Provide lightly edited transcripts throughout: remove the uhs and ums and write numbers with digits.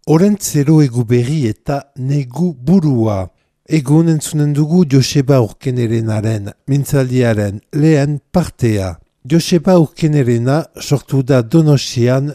Olentzero egu berri eta negu burua. Egun entzunen dugu Joseba Urkenerenaren mintzaldiaren lehen partea. Joseba Urkenerena sortu da Donostian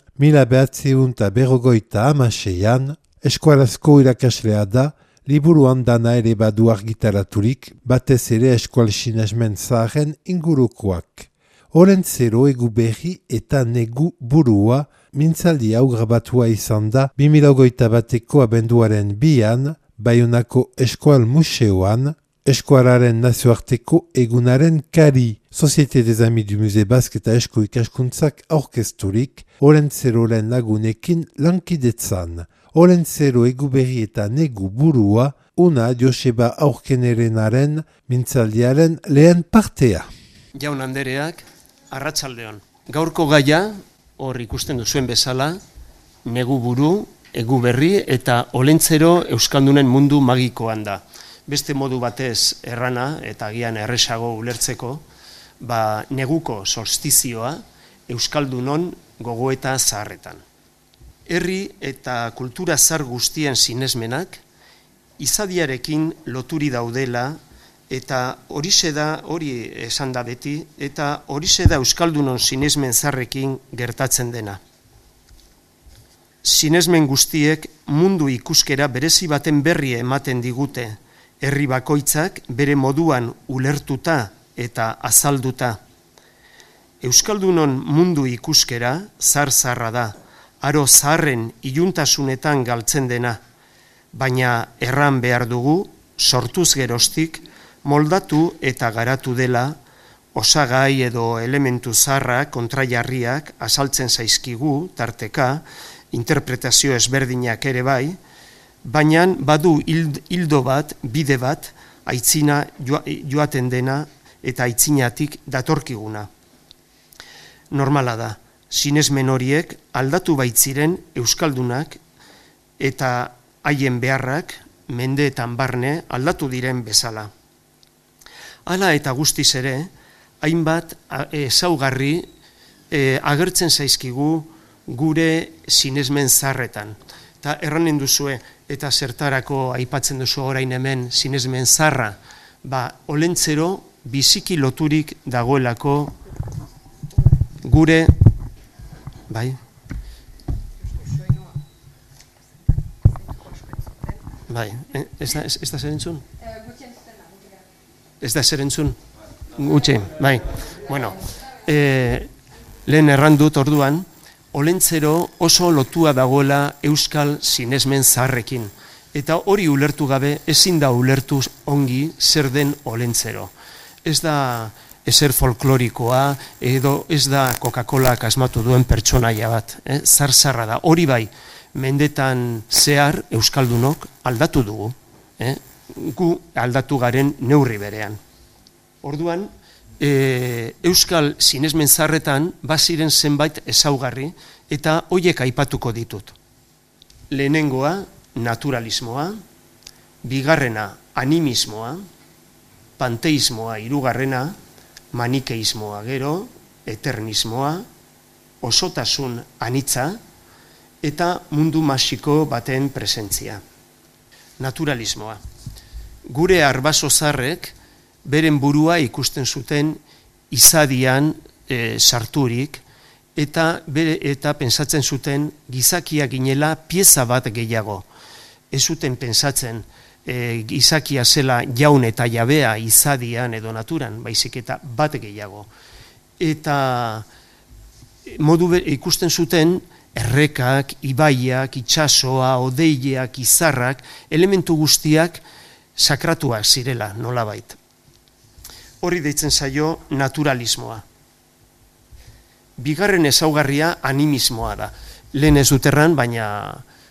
1956an, eskualazko irakaslea da, liburuan dana ere badu argitaraturik, batez ere eskual sinesmen zaharen ingurukoak. Olentzero egu berri eta negu burua, mintzaldi hau grabatua izan da 2021ko abenduaren 2an, Baionako Eskual Museoan, Eskualaren nazioarteko egunaren kari. Société des Amis du Musée Basque eta Esko ikaskuntzak aurkezturik, Olentzeroren lagunekin lankidetzan. Olentzero egu berri eta negu burua, una Joseba Urkenerenaren mintzaldiaren lehen partea. Jaun andereak, arratsaldeon. Gaurko gaia, hor ikusten duzuen bezala, negu buru, egu berri eta Olentzero euskaldunen mundu magikoan da. Beste modu batez errana eta agian erresago ulertzeko, neguko solstizioa euskaldunon gogoeta zaharretan. Herri eta kultura zahar guztien sinesmenak izadiarekin loturi daudela eta hori esan da beti, eta horixe da euskaldunon sinesmen zaharrekin gertatzen dena. Sinesmen guztiek mundu ikuskera berezi baten berri ematen digute, herri bakoitzak bere moduan ulertuta eta azalduta. Euskaldunon mundu ikuskera zahar-zaharra da, aro zaharren iluntasunetan galtzen dena, baina erran behar dugu, sortuz geroztik, moldatu eta garatu dela, osagai edo elementu zaharrak, kontrajarriak, azaltzen zaizkigu, tarteka, interpretazio ezberdinak ere bai, baina badu hildo bat, bide bat, aitzina joaten dena eta aitzinatik datorkiguna. Normala da, sinesmen horiek aldatu baitziren euskaldunak eta haien beharrak mendeetan barne aldatu diren bezala. Hala eta guztiz ere, hainbat ezaugarri agertzen zaizkigu gure sinesmen zaharretan. Eta erranen duzue, eta zertarako aipatzen duzu orain hemen sinesmen zaharra, Olentzero biziki loturik dagoelako gure, ez da zer entzun? Ez da zer entzun? Gutxe, Bueno, lehen erran dut orduan, Olentzero oso lotua dagoela euskal sinesmen zaharrekin. Eta hori ulertu gabe ezin da ulertu ongi zer den Olentzero. Ez da ezer folklorikoa edo ez da Coca-Colak asmatu duen pertsonaia bat. Zar-zarra da. Hori bai, mendetan zehar euskaldunok aldatu dugu. Gu aldatu garen neurri berean. Orduan, euskal sinesmen zaharretan baziren zenbait ezaugarri eta horiek aipatuko ditut. Lehenengoa, naturalismoa, bigarrena, animismoa, panteismoa hirugarrena, manikeismoa gero, eternismoa, osotasun anitza eta mundu masiko baten presentzia. Naturalismoa. Gure arbaso zaharrek beren burua ikusten zuten izadian sarturik eta pentsatzen zuten gizakia ginela pieza bat gehiago. Ez zuten pentsatzen gizakia zela jaun eta jabea izadian edo naturan, baizik eta bat gehiago. Eta ikusten zuten errekak, ibaiak, itsasoa, hodeiak, izarrak, elementu guztiak sakratuak zirela nolabait. Hori deitzen zaio naturalismoa. Bigarren ezaugarria animismoa da. Lehen ez dut erran, baina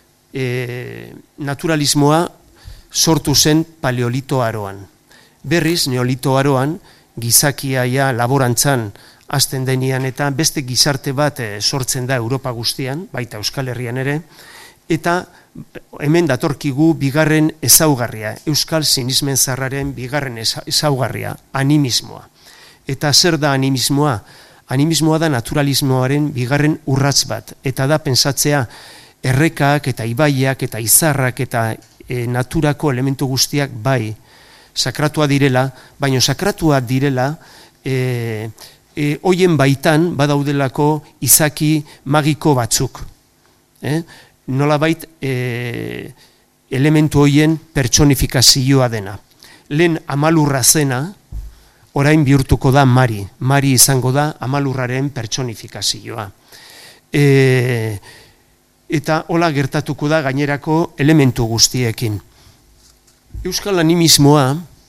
naturalismoa sortu zen paleolito aroan. Berriz, neolito aroan, gizakia laborantzan hasten denian eta beste gizarte bat sortzen da Europa guztian, baita Euskal Herrian ere, eta hemen datorkigu bigarren ezaugarria, euskal sinismen zaharraren bigarren ezaugarria, animismoa. Eta zer da animismoa? Animismoa da naturalismoaren bigarren urrats bat, eta da pentsatzea errekak eta ibaiak eta izarrak eta naturako elementu guztiak bai sakratua direla, baina sakratua direla hoien baitan badaudelako izaki magiko batzuk. Nolabait elementu hoien pertsonifikazioa dena. Lehen amalurra zena, orain bihurtuko da Mari. Mari izango da amalurraren pertsonifikazioa. Eta hola gertatuko da gainerako elementu guztiekin. Euskal animismoa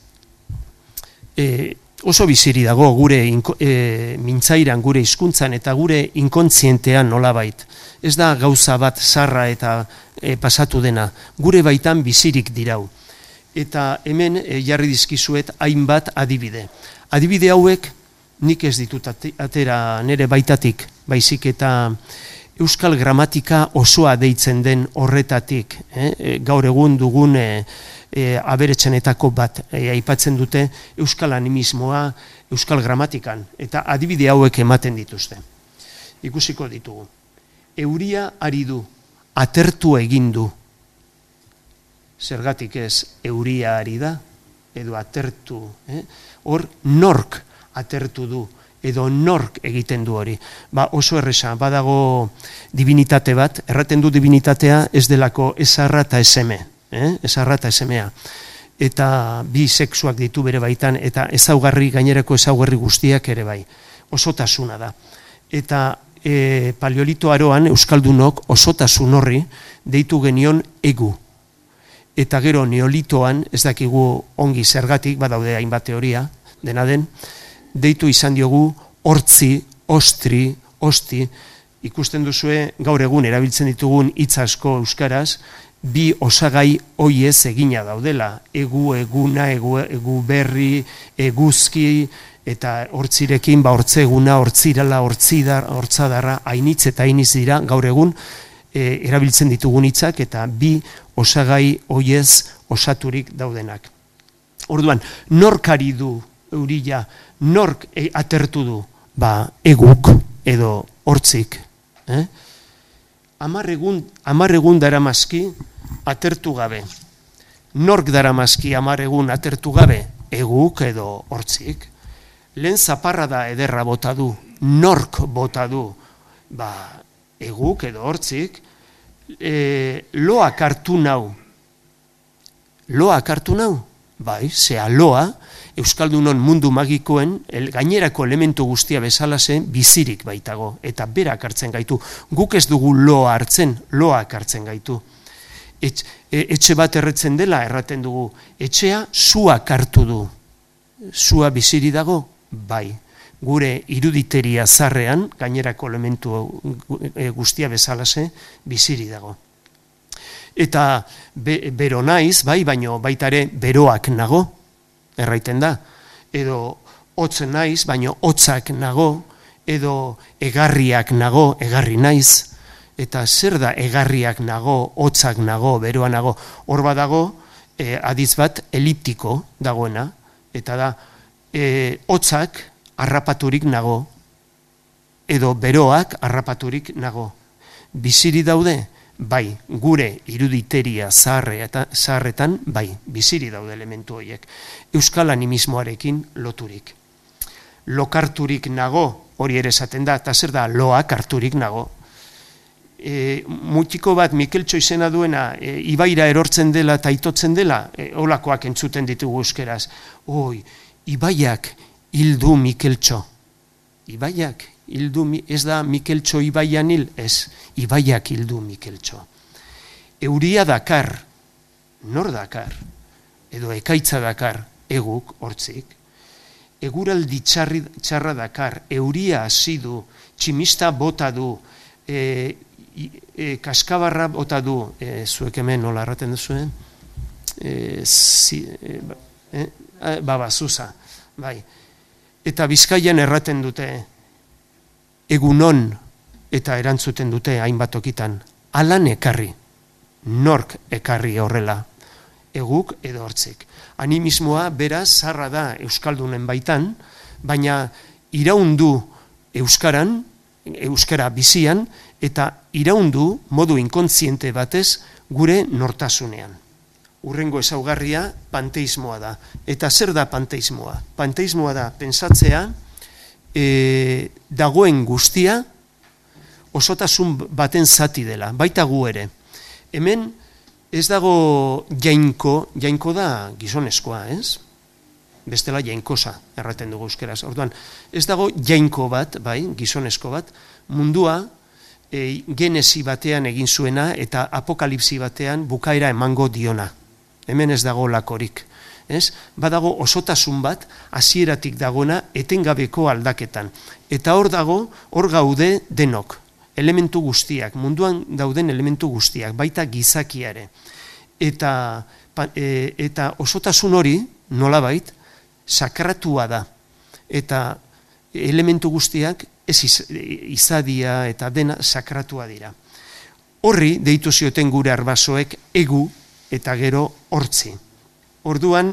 oso biziri dago gure mintzairan, gure hizkuntzan eta gure inkontzientean nolabait. Ez da gauza bat zarra eta pasatu dena, gure baitan bizirik dirau. Eta hemen jarri dizkizuet hainbat adibide. Adibide hauek nik ez ditut atera nire baitatik, baizik eta euskal gramatika osoa deitzen den horretatik, gaur egun dugun aberetsenetako bat aipatzen dute euskal animismoa, euskal gramatikan, eta adibide hauek ematen dituzte. Ikusiko ditugu. Euria ari du, atertu egin du. Zergatik ez euria ari da, edo atertu. Hor nork atertu du, edo nork egiten du hori. Oso erresa, badago divinitate bat, erraten du divinitatea ez delako ezarra eta eseme. Ezarra eta esemea. Eta bi sexuak ditu bere baitan, eta gainerako ezaugarri guztiak ere bai. Osotasuna da. Eta paleolito aroan euskaldunok osotasun horri deitu genion egu. Eta gero neolitoan, ez dakigu ongi zergatik, badaude hainbat teoria, dena den, deitu izan diogu hortzi, ostri, osti, ikusten duzue gaur egun erabiltzen ditugun hitz asko euskaraz, bi osagai hoiez egina daudela, egu, eguna, egu berri, eguzki, eta hortzirekin, hortzeguna, hortzirala, hortzadarra, hainitz eta hainiz dira, gaur egun erabiltzen ditugun hitzak, eta bi osagai hoiez osaturik daudenak. Orduan, nork ari du euria, nork atertu du, eguk edo hortzik. 10 egun daramazki atertu gabe. Nork daramazki 10 egun atertu gabe, eguk edo hortzik. Lehen zaparra da ederra bota du, nork bota du, eguk edo hortzik, loak hartu nau. Loak hartu nau? Bai, zea loa, Euskaldunon mundu magikoen, gainerako elementu guztia bezalazen bizirik baitago, eta berak hartzen gaitu. Guk ez dugu loa hartzen, loak hartzen gaitu. Etxe bat erretzen dela, erraten dugu, etxea suak hartu du. Sua biziri dago? Bai. Gure iruditeria zarrean, gainerako elementu guztia bezalaze, biziri dago. Eta bero naiz, bai, baino baitare beroak nago, erraiten da, edo hotzen naiz, baino hotzak nago, edo egarriak nago, egarri naiz, eta zer da egarriak nago, hotzak nago, beroa nago, hor badago, adiz bat, eliptiko dagoena, eta da, hotzak harrapaturik nago, edo beroak harrapaturik nago. Biziri daude? Bai, gure iruditeria zaharretan, bai, biziri daude elementu horiek. Euskal animismoarekin loturik. Lokarturik nago, hori ere esaten da, eta zer da loak harturik nago. Mutiko bat Mikeltxo izena duena, ibaira erortzen dela eta itotzen dela, holakoak entzuten ditugu euskeraz. Ibaiak hildu Mikeltxo. Ibaiak hildu, ez da Mikeltxo ibaian hil, ez, ibaiak hildu Mikeltxo. Euria dakar, nor dakar, edo ekaitza dakar, eguk, hortzik. Eguraldi txarra dakar, euria hasi du, tximista bota du, kaskabarra bota du, zuek hemen nola erraten duzuen? Zuza, bai. Eta Bizkaian erraten dute, egunon, eta erantzuten dute hainbat tokitan, alan ekarri, nork ekarri horrela, eguk edo hortzik. Animismoa beraz zarra da Euskaldunen baitan, baina iraundu Euskaran, euskara bizian, eta iraundu modu inkontziente batez gure nortasunean. Urrengo ezaugarria panteismoa da. Eta zer da panteismoa? Panteismoa da pentsatzea dagoen guztia osotasun baten zati dela, baita gu ere. Hemen ez dago jainko da gizonezkoa, ez? Bestela jainkosa erraten dugu euskeraz. Orduan, ez dago jainko bat, bai, gizonezko bat, mundua genesi batean egin zuena eta apokalipsi batean bukaera emango diona. Hemen ez dago lakorik. Ez? Badago osotasun bat, hasieratik dagoena etengabeko aldaketan. Eta hor gaude denok, elementu guztiak, munduan dauden elementu guztiak, baita gizakiare. Eta osotasun hori, nolabait, sakratua da. Eta elementu guztiak ez izadia eta dena sakratua dira. Horri deitu zioten gure arbasoek egu eta gero hortzi. Orduan,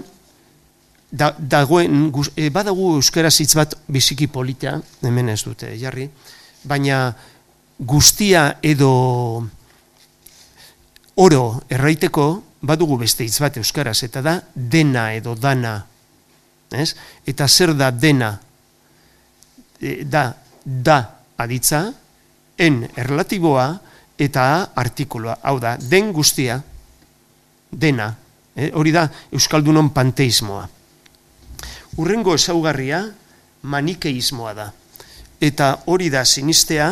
badagu euskaraz hitz bat biziki polita, hemen ez dute jarri, baina guztia edo oro erraiteko badugu beste hitz bat euskaraz, eta da dena edo dana. Ez? Eta zer da dena? Da aditza, en erlatiboa eta artikulua. Hau da, den guztia, dena. Hori da euskaldunon panteismoa. Urrengo ezaugarria manikeismoa da. Eta hori da sinistea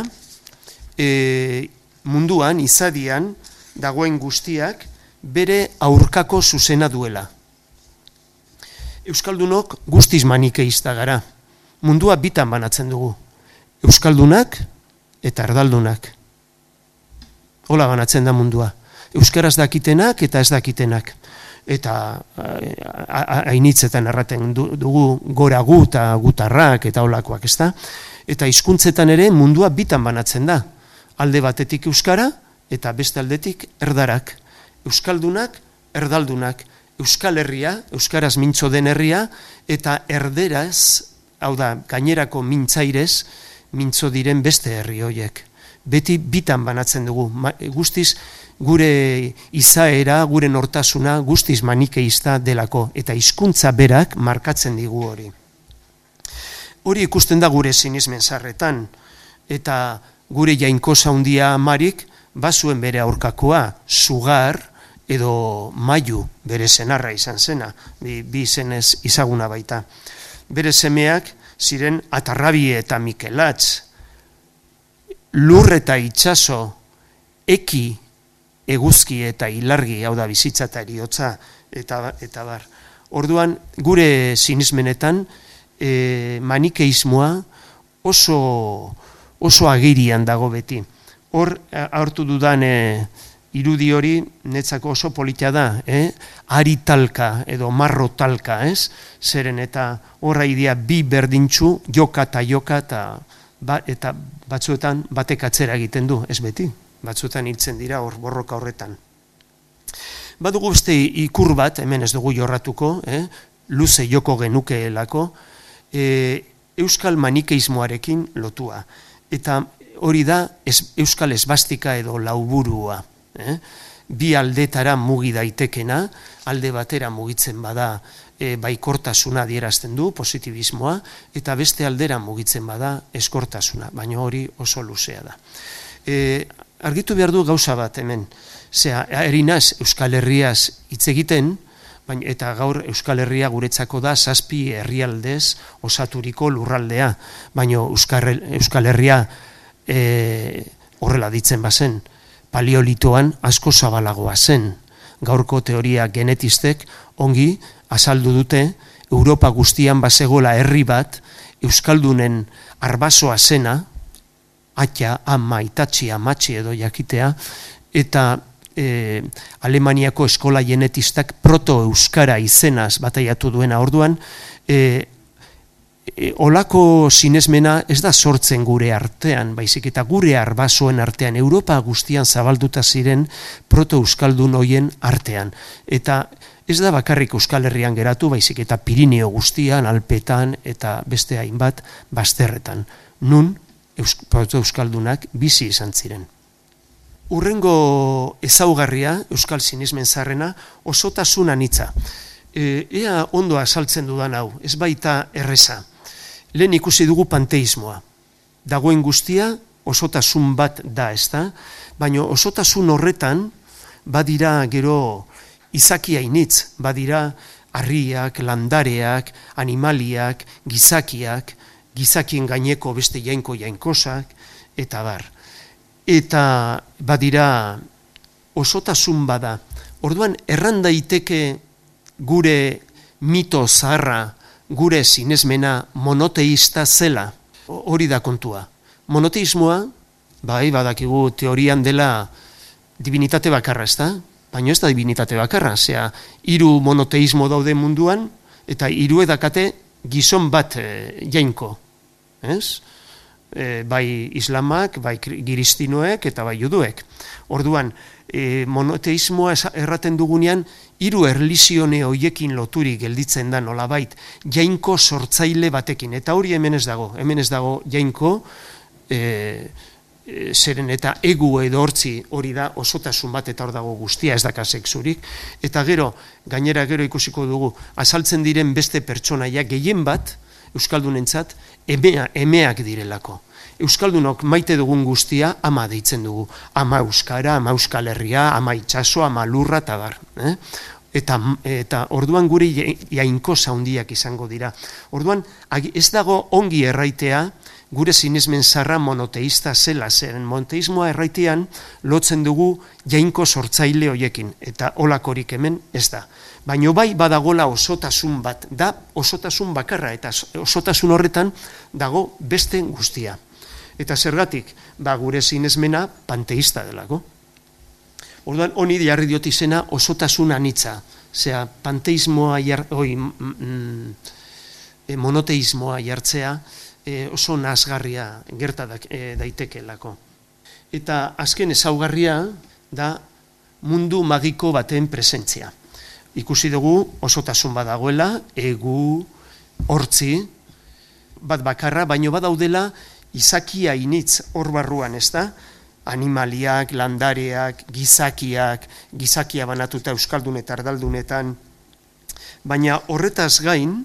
munduan, izadian, dagoen guztiak bere aurkako zuzena duela. Euskaldunok guztiz manikeista gara. Mundua bitan banatzen dugu. Euskaldunak eta erdaldunak. Hola banatzen da mundua. Euskaraz dakitenak eta ez dakitenak. Eta hainitzetan erraten dugu gora gu eta gutarrak eta holakoak, ezta? Eta hizkuntzetan ere mundua bitan banatzen da. Alde batetik euskara eta beste aldetik erdarak. Euskaldunak, erdaldunak. Euskal Herria, euskaraz mintzo den herria, eta erderaz, hau da, gainerako mintzairez, mintzo diren beste herri horiek. Beti bitan banatzen dugu. Guztiz gure izaera, gure nortasuna, guztiz manikeista delako, eta hizkuntza berak markatzen digu hori. Hori ikusten da gure sinismen sarretan, eta gure jainkosa handia Amarik, bazuen bere aurkakoa, Sugar, edo Mailu, bere senarra izan zena, bi izenez izaguna baita. Bere semeak ziren Atarrabi eta Mikelatz, Lur eta Itsaso, Eki, Eguzki eta Ilargi, hau da bizitza eta eriotza, eta bar. Orduan, gure sinismenetan, manikeismoa oso agirian dago beti. Hor, hartu dudan irudi hori netzako oso polita da, ari talka edo marro talka, ez? Zeren eta horra idea bi berdintxu, joka eta batzuetan batek atzera egiten du, ez beti? Batzuetan hiltzen dira hor borroka horretan. Badugu beste ikur bat, hemen ez dugu jorratuko, luze joko genukeelako, euskal manikeismoarekin lotua. Eta hori da euskal esbastika edo lauburua. Bi aldetara mugi daitekena, alde batera mugitzen bada baikortasuna adierazten du, positibismoa, eta beste aldera mugitzen bada eskortasuna, baina hori oso luzea da. Argitu behar du gauza bat hemen, erinaz Euskal Herriaz hitz egiten, eta gaur Euskal Herria guretzako da 7 herrialdez osaturiko lurraldea, baina Euskal Herria horrela ditzen bazen, paleolitoan asko zabalagoa zen. Gaurko teoria genetistek ongi azaldu dute Europa guztian bazegola herri bat euskaldunen arbasoa zena, atxa, ama, itatxi, amatxi edo jakitea, eta Alemaniako eskola genetistak proto-euskara izenaz bataiatu duena orduan, olako sinesmena ez da sortzen gure artean, baizik eta gure arbasoen artean, Europa guztian zabalduta ziren proto-euskaldun hoien artean. Eta ez da bakarrik Euskal Herrian geratu, baizik eta Pirineo guztian, Alpetan eta beste hainbat bazterretan. Nun proto-euskaldunak bizi izan ziren. Urrengo ezaugarria, euskal sinesmen zaharrena, osotasun anitza. Ea ondo azaltzen dudan hau, ez baita erreza. Lehen ikusi dugu panteismoa. Dagoen guztia osotasun bat da, ezta? Baina osotasun horretan badira gero izaki ainitz, badira harriak, landareak, animaliak, gizakiak, gizakien gaineko beste jainko jainkosak, eta bar. Eta badira osotasun bada. Orduan, erran daiteke gure mito zaharra, gure sinesmena monoteista zela. Hori da kontua. Monoteismoa, bai, badakigu teorian dela divinitate bakarra, ez da? Baina ez da divinitate bakarra, zera, 3 monoteismo daude munduan, eta 3 edakate gizon bat jainko, ez? Bai islamak, bai kiristinoek eta bai juduek. Orduan, monoteismoa erraten dugunean, 3 erlizione hoiekin loturik gelditzen da nolabait, jainko sortzaile batekin, eta hori hemen ez dago jainko, zeren eta egu edo hortzi hori da osotasun bat eta hor dago guztia, ez daka sexurik, eta gainera ikusiko dugu, azaltzen diren beste pertsonaia gehien bat, euskaldunentzat, emeak direlako. Euskaldunok maite dugun guztia ama deitzen dugu. Ama euskara, ama euskal herria, ama itxaso, ama lurra eta bar. Eta orduan gure jainkosa handiak izango dira. Orduan, ez dago ongi erraitea, gure sinesmen zaharra monoteista zela, zeren monoteismoa erraitean lotzen dugu jainko sortzaile hoiekin, eta holakorik hemen ez da. Baina bai badagola osotasun bat, da osotasun bakarra, eta osotasun horretan dago beste guztia. Eta zergatik, gure sinesmena panteista delako. Orduan, honi jarri diot izena osotasun anitza, zera panteismoa, monoteismoa jartzea, oso nazgarria gerta daitekelako. Eta azken ezaugarria da mundu magiko baten presentzia. Ikusi dugu osotasun badagoela, egu, hortzi, bat bakarra, baino badaudela izakia initz hor barruan, ez da? Animaliak, landareak, gizakia banatuta euskaldun eta ardaldunetan, baina horretaz gain,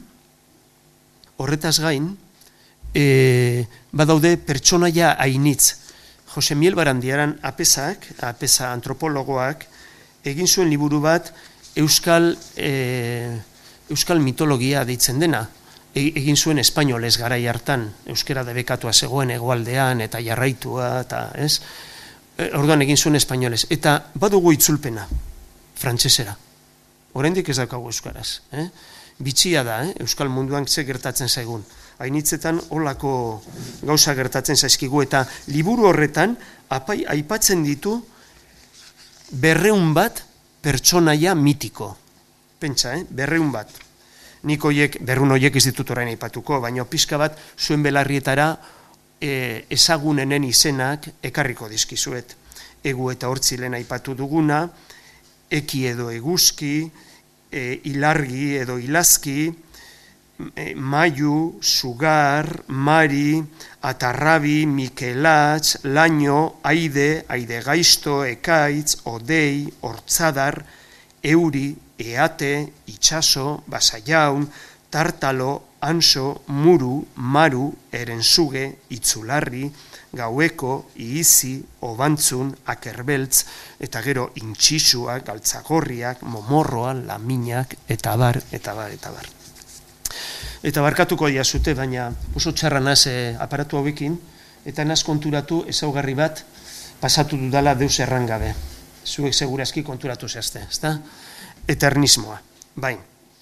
badaude pertsonaia ainitz. Jose Miel Barandiaran apesa antropologoak, egin zuen liburu bat euskal mitologia deitzen dena. Egin zuen espainolez garai hartan, euskera debekatua zegoen hegoaldean eta jarraitua, eta ez? Orduan egin zuen espainolez. Eta badugu itzulpena, frantsesera. Oraindik ez daukagu euskaraz. Bitxia da, euskal munduan ze gertatzen zaigun. Hainitzetan holako gauza gertatzen zaizkigu, eta liburu horretan aipatzen ditu 200 bat pertsonaia mitiko. Pentsa, 200 bat. Nik horiek, 200 horiek ez ditut orain aipatuko, baina pixka bat zuen belarrietara ezagunenen izenak ekarriko dizkizuet. Egu eta hortzilen aipatu duguna, eki edo eguzki, ilargi edo ilazki, Maiu, Sugar, Mari, Atarrabi, Mikelatz, Laino, Aide, Aide Gaizto, Ekaitz, Odei, Hortzadar, Euri, Eate, Itxaso, Basaiaun, Tartalo, Anso, Muru, Maru, Erenzuge, Itzularri, Gaueko, Iizi, Obantzun, Akerbeltz, eta gero Intxisuak, Galtzagorriak, Momorroa, Laminak, eta bar, eta bar, eta bar. Eta barkatuko diazute, baina oso txarra naz aparatu hauekin, eta naz konturatu ezaugarri bat pasatu dudala deus errangabe. Zuek segurazki konturatu zehazte, ezta? Eternismoa. Bain,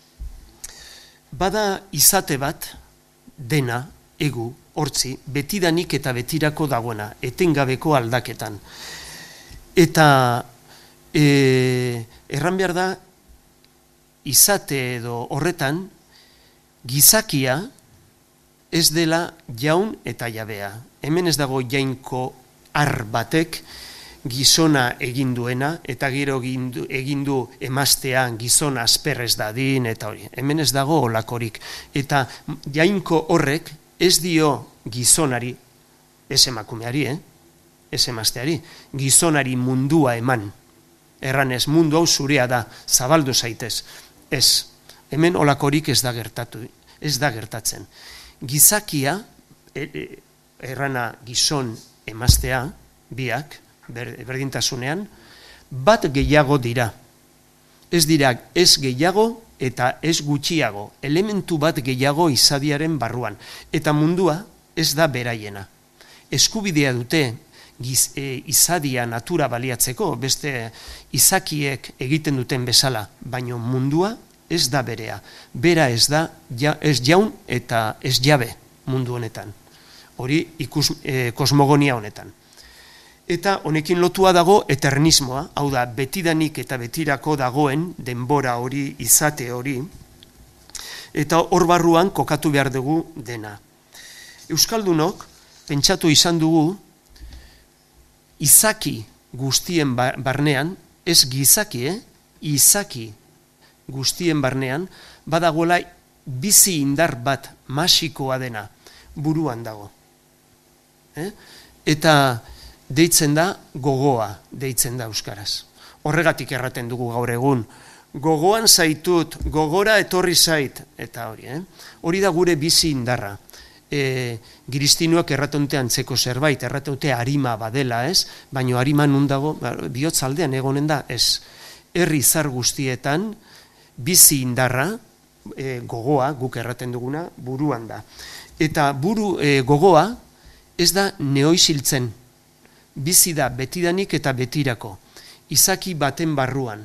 bada izate bat, dena, egu, hortzi, betidanik eta betirako dagoena, etengabeko aldaketan. Eta erran behar da, izate edo horretan, gizakia ez dela jaun eta jabea. Hemen ez dago jainko ar batek gizona egin duena, eta gero egin du emaztea gizona asperrez dadin, eta hori. Hemen ez dago olakorik. Eta jainko horrek ez dio gizonari, ez emakumeari, ez emazteari, gizonari mundua eman. Erranez, mundu hau zurea da, zabaldu zaitez. Ez, hemen olakorik ez da gertatzen. Gizakia, errana gizon emaztea, biak, berdintasunean, bat gehiago dira. Ez dira, ez gehiago eta ez gutxiago, elementu bat gehiago izadiaren barruan. Eta mundua ez da beraiena. Eskubidea dute izadia natura baliatzeko, beste izakiek egiten duten bezala, baino mundua ez da berea. Bera ez da, ez jaun eta ez jabe mundu honetan. Hori kosmogonia honetan. Eta honekin lotua dago eternismoa, hau da, betidanik eta betirako dagoen denbora hori, izate hori, eta hor barruan kokatu behar dugu dena. Euskaldunok, pentsatu izan dugu, izaki guztien barnean, ez gizaki, izaki guztien barnean, badagoela bizi indar bat masikoa dena, buruan dago. Eta deitzen da gogoa, deitzen da euskaraz. Horregatik erraten dugu gaur egun. Gogoan zaitut, gogora etorri zait, eta hori. Hori da gure bizi indarra. Giristinuak erratonte antzeko zerbait, erratonte harima badela, ez? Baina harima nun dago, bihotz aldean egonen da, ez. Herri zar guztietan, bizi indarra, gogoa, guk erraten duguna, buruan da. Eta gogoa ez da neoiziltzen, bizi da betidanik eta betirako, izaki baten barruan.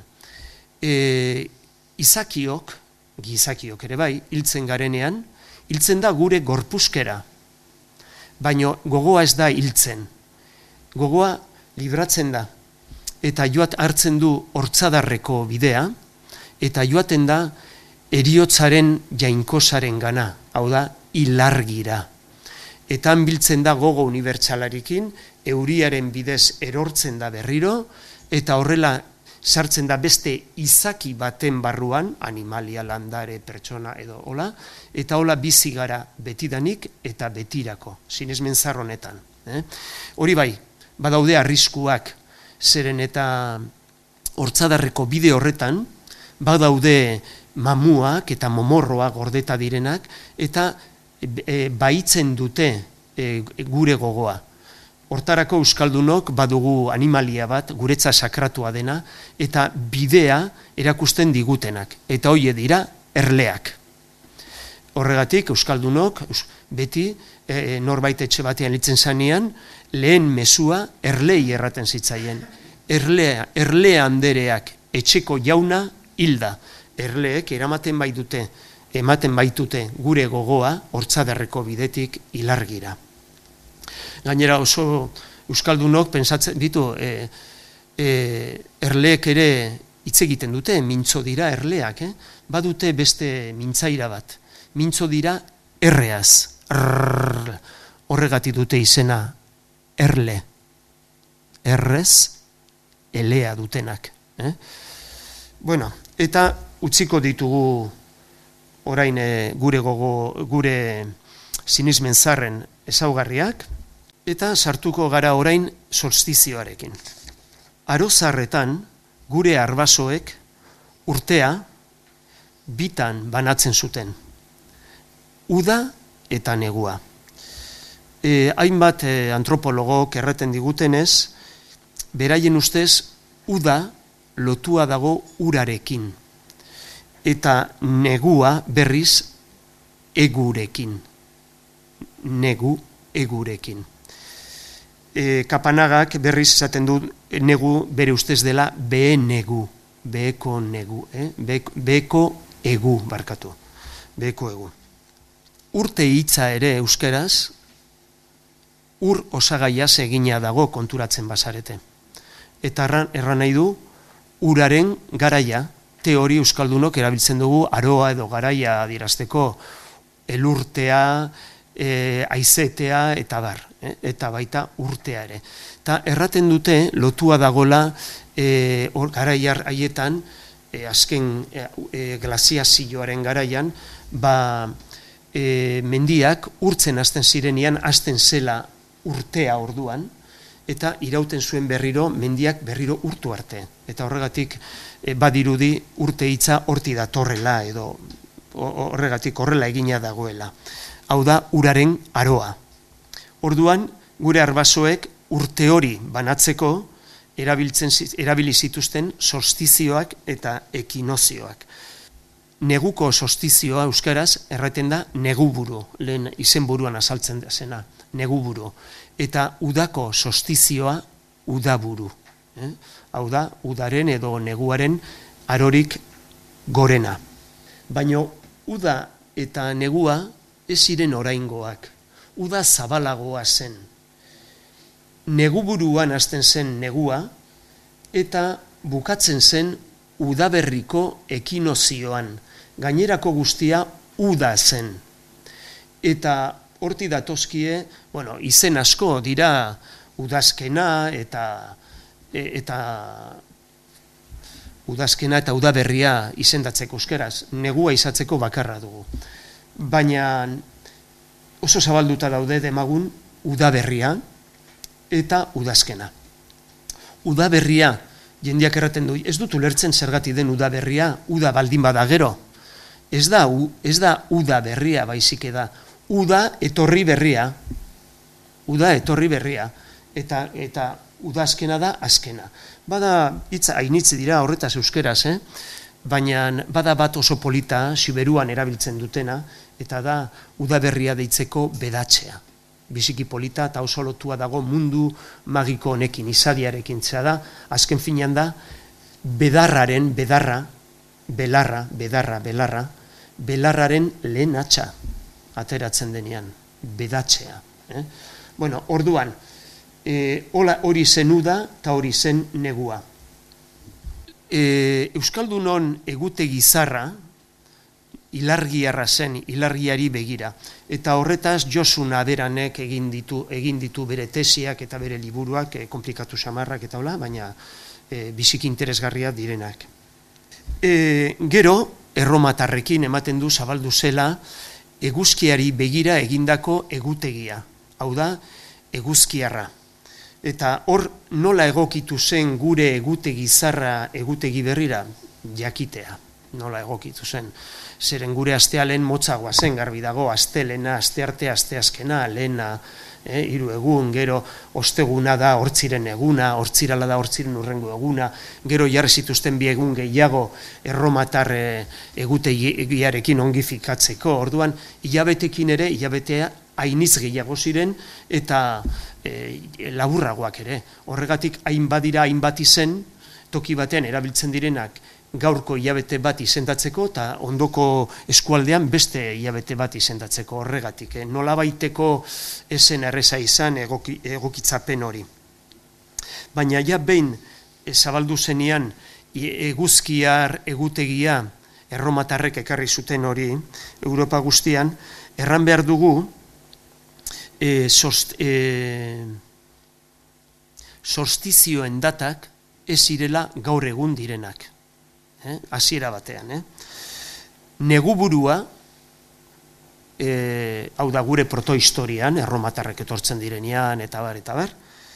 Izakiok, gizakiok ere bai, hiltzen garenean, hiltzen da gure gorpuzkera, baina gogoa ez da hiltzen. Gogoa libratzen da, eta hartzen du hortzadarreko bidea, eta joaten da heriotzaren jainkosaren gana, hau da, ilargira. Eta han biltzen da gogo unibertsalarekin, euriaren bidez erortzen da berriro, eta horrela sartzen da beste izaki baten barruan, animalia, landare, pertsona edo hola, eta hola bizi gara betidanik eta betirako, sinesmen zar honetan. Hori bai, badaude arriskuak, zeren eta hortzadarreko bide horretan, badaude mamuak eta momorroak gordeta direnak, eta baitzen dute gure gogoa. Hortarako euskaldunok badugu animalia bat, guretza sakratua dena, eta bidea erakusten digutenak, eta hoe dira erleak. Horregatik euskaldunok beti norbait etxe batean hitzen zanean, lehen mezua erlei erraten zitzaien. Erle andereak etxeko jauna hilda. Erleek ematen baitute gure gogoa hortzadarreko bidetik ilargira. Gainera oso euskaldunok pentsatzen ditu, erleek ere hitz egiten dute, mintzo dira erleak, badute beste mintzaira bat. Mintzo dira erreaz, horregatik dute izena erle, errez, elea dutenak. Bueno, eta utziko ditugu orain gure sinismen zarren ezaugarriak, eta sartuko gara orain solstizioarekin. Aro zarretan, gure arbasoek urtea bitan banatzen zuten. Uda eta negua. Hainbat antropologok erraten digutenez, beraien ustez, uda lotua dago urarekin. Eta negua berriz egurekin. Negu egurekin. Kapanagak berriz esaten du negu bere ustez dela behe negu, beheko negu, beheko egu barkatu, beheko egu. Urte hitza ere euskeraz, ur osagaiaz egina dago konturatzen bazarete. Eta erran nahi du, uraren garaia, teori euskaldunok erabiltzen dugu aroa edo garaia adierazteko elurtea, aizetea eta bar, eta baita urtea ere. Eta erraten dute lotua dagola garaiar haietan, azken glaziazioaren garaian, mendiak urtzen hasten zirenean hasten zela urtea orduan, eta irauten zuen berriro mendiak berriro urtu arte. Eta horregatik badirudi urte hitza horti datorrela edo horregatik horrela egina dagoela. Hau da uraren aroa. Orduan gure arbasoek urte hori banatzeko erabili zituzten solstizioak eta ekinozioak. Neguko solstizioa euskaraz erraten da neguburu, lehen izenburuan azaltzen da zena, neguburu. Eta udako solstizioa udaburu. Hau da, udaren edo neguaren arorik gorena. Baina uda eta negua ez ziren oraingoak. Uda zabalagoa zen. Neguburuan hasten zen negua eta bukatzen zen udaberriko ekinozioan. Gainerako guztia uda zen. Eta horti datozkie, izen asko dira udazkena eta udazkena eta udaberria izendatzeko euskeraz, negua izatzeko bakarra dugu. Baina oso zabalduta daude demagun udaberria eta udazkena. Udaberria, jendeak erraten du, ez dut ulertzen zergatik den udaberria, uda baldin bada gero. Ez da udaberria baizik da, uda etorri berria. Uda etorri berria. Eta udazkena da azkena. Bada hitza ainitzi dira horretaz euskeraz, baina bada bat oso polita Siberuan erabiltzen dutena, eta da udaberria deitzeko bedatzea. Biziki polita eta oso lotua dago mundu magiko honekin, izadiarekin da, azken finean da, bedarraren, belarraren lehen atxa ateratzen denean, bedatzea. Orduan, hori zen uda eta hori zen negua. Euskaldunon egutegi zarra, ilargiarra zen, ilargiari begira. Eta horretaz Josu Naderanek egin ditu bere tesiak eta bere liburuak, komplikatu samarrak eta hola, baina biziki interesgarria direnak. Gero, erromatarrekin ematen du zabaldu zela eguzkiari begira egindako egutegia. Hau da, eguzkiarra. Eta hor nola egokitu zen gure egutegi zarra egutegi berrira jakitea. Nola egokitu zen. Zeren gure astea lehen motzagoa zen, garbi dago, astelena, asteartea, asteazkena, lehena, 3 egun, gero osteguna da hortziren eguna, hortzirala da hortziren urrengo eguna, gero jarri zituzten 2 egun gehiago erromatar egutegiarekin ongifikatzeko. Orduan, hilabetekin ere, hilabetea hainitz gehiago ziren eta laburragoak ere. Horregatik hainbat izen, toki batean erabiltzen direnak gaurko hilabete bat izendatzeko eta ondoko eskualdean beste hilabete bat izendatzeko horregatik. Nolabaiteko esen erreza izan egokitzapen hori. Baina ja behin zabaldu zenean eguzkiar egutegia erromatarrek ekarri zuten hori Europa guztian, erran behar dugu solstizioen datak ez zirela gaur egun direnak. Hasiera batean. Neguburua, hau da gure protohistorian, erromatarrek etortzen direnean, eta bar,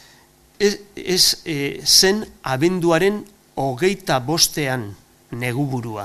zen abenduaren 25 neguburua.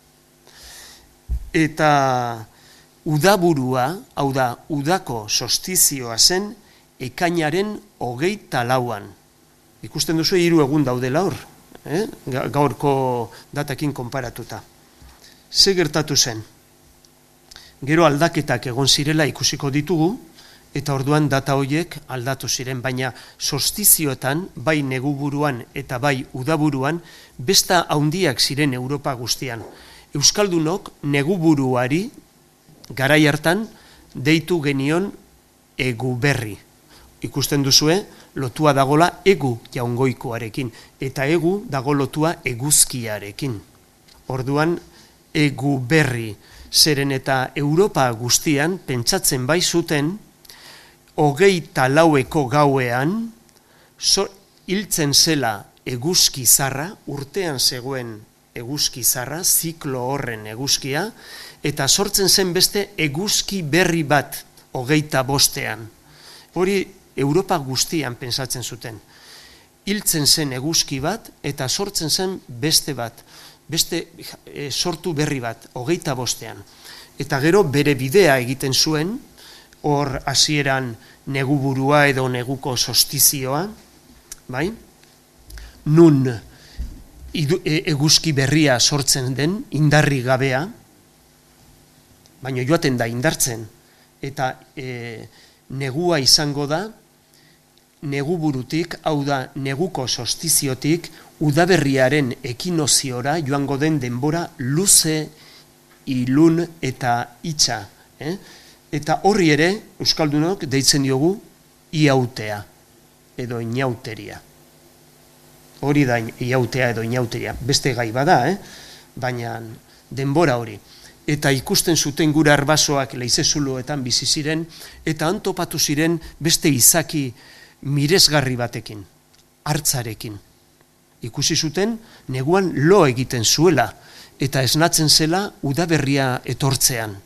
Eta udaburua, hau da udako solstizioa zen, ekainaren 24an. Ikusten duzu 3 egun daudela hor. Gaurko datakin konparatuta. Ze gertatu zen? Gero aldaketak egon zirela ikusiko ditugu, eta orduan data horiek aldatu ziren, baina solstizioetan, bai neguburuan eta bai udaburuan, besta handiak ziren Europa guztian. Euskaldunok neguburuari garai hartan deitu genion eguberri. Ikusten duzue, lotua dagola egu jaungoikoarekin, eta egu dago lotua eguzkiarekin. Orduan, egu berri, zeren eta Europa guztian, pentsatzen bai zuten, 24 gauean, hiltzen zela eguzki zarra, urtean zegoen eguzki zarra, ziklo horren eguzkia, eta sortzen zen beste eguzki berri bat 25ean. Hori Europa guztian pentsatzen zuten. Hiltzen zen eguzki bat eta sortzen zen beste bat, sortu berri bat, 25ean. Eta gero bere bidea egiten zuen, hor hasieran neguburua edo neguko solstizioa, bai? Nun eguzki berria sortzen den, indarri gabea, baina joaten da indartzen, eta negua izango da, neguburutik, hau da neguko solstiziotik, udaberriaren ekinoziora joango den denbora luze, ilun eta itxa. Eta horri ere, euskaldunok deitzen diogu iautea edo inauteria. Hori da iautea edo inauteria. Beste gai bada, baina denbora hori. Eta ikusten zuten gure arbasoak leizezuloetan bizi ziren, eta han topatu ziren beste izaki miresgarri batekin, hartzarekin. Ikusi zuten neguan lo egiten zuela, eta esnatzen zela udaberria etortzean.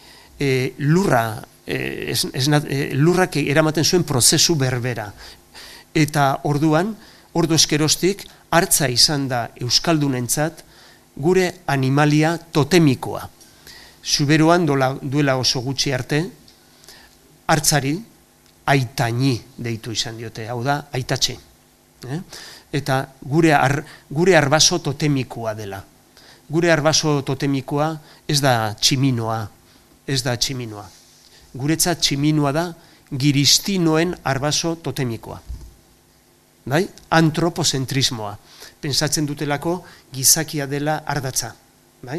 Lurrak eramaten zuen prozesu berbera. Eta orduan, ordu eskerostik, hartza izan da euskaldunentzat gure animalia totemikoa. Zuberoan duela oso gutxi arte, hartzari aitaini deitu izan diote, hau da, aitatxe. Eta gure arbaso totemikoa dela. Gure arbaso totemikoa ez da tximinoa, Guretzat tximinoa da giristinoen arbaso totemikoa. Bai? Antropozentrismoa. Pentsatzen dutelako gizakia dela ardatza. Bai?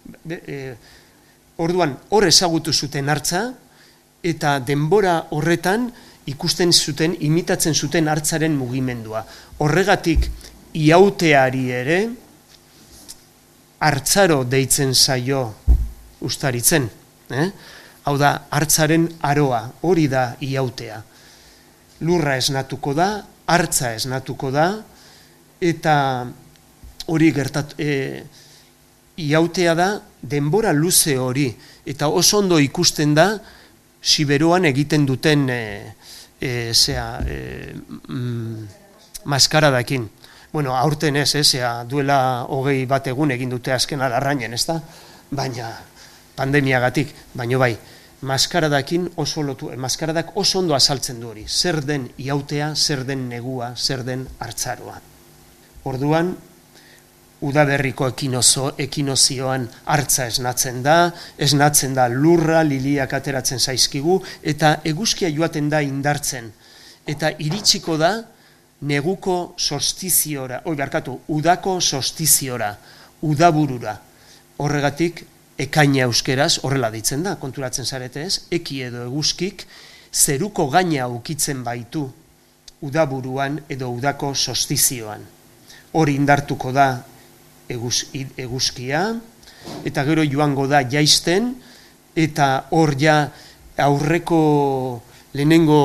Orduan, hor ezagutu zuten hartza, eta denbora horretan ikusten zuten, imitatzen zuten hartzaren mugimendua. Horregatik, iauteari ere, hartzaro deitzen zaio ustaritzen. Hau da, hartzaren aroa, hori da iautea. Lurra esnatuko da, hartza esnatuko da, eta hori iautea da denbora luze hori, eta oso ondo ikusten da Siberuan egiten duten maskaradakin. Bueno, aurten ez, duela 20 bat egun egin dute azken alarrainen, ez da? Baina, pandemiagatik, baino bai, maskaradak oso ondo azaltzen du hori. Zer den iautea, zer den negua, zer den hartzaroa. Orduan, udaberriko ekinozioan hartza esnatzen da lurra, liliak ateratzen zaizkigu, eta eguzkia joaten da indartzen. Eta iritsiko da neguko solstiziora, udako solstiziora, udaburura. Horregatik, ekaina euskeraz horrela deitzen da, konturatzen zarete ez, eki edo eguzkik zeruko gaina ukitzen baitu udaburuan edo udako solstizioan. Hori indartuko da eguzkia, eta gero joango da jaisten, eta hor ja aurreko lehenengo